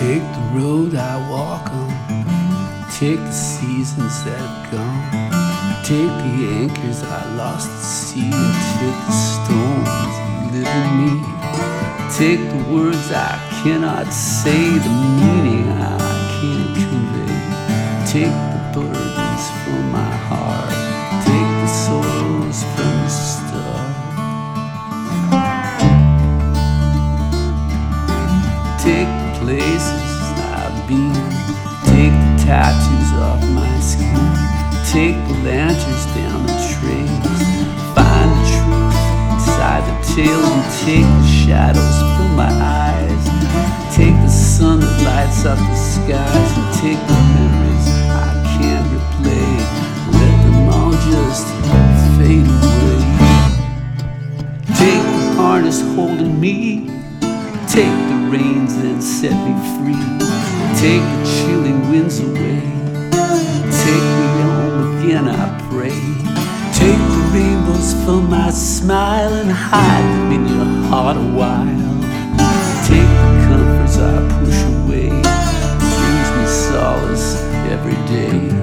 Take the road I walk on, take the seasons that have gone, take the anchors I lost at sea, and take the storms that live in me. Take the words I cannot say, the meaning I can't convey. Take the burdens from my heart, take the sorrows from the start. Take the places I've been, take the tattoos off my skin, take the lanterns down the trails, find the truth inside the tales, and take the shadows from my eyes. Take the sun that lights up the skies, and take the memories I can't replay. Let them all just fade away. Take the harness holding me, take the reins and set me free. Take the chilling winds away, take me home again, I pray. Take the rainbows from my smile and hide them in your heart a while. Take the comforts I push away, brings me solace every day.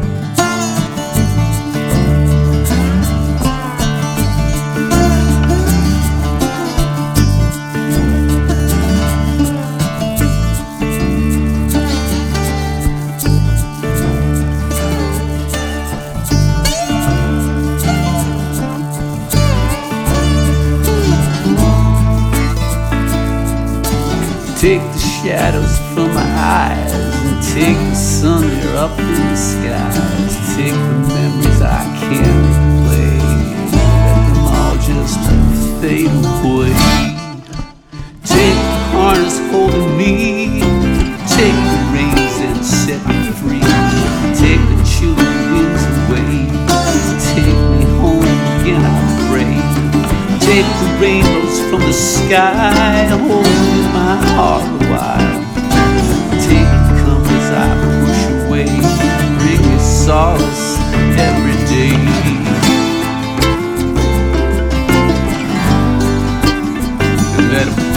Take the shadows from my eyes, and take the sun there up in the skies. Take the memories I can't replay, let them all just fade away. Take the harness holding me, take the reins and set me free. Take the chilling winds away, take me home again, I pray. Take the rainbows from the sky, hold my heart a while. Take the comforts I push away, bring me solace every day. Let 'em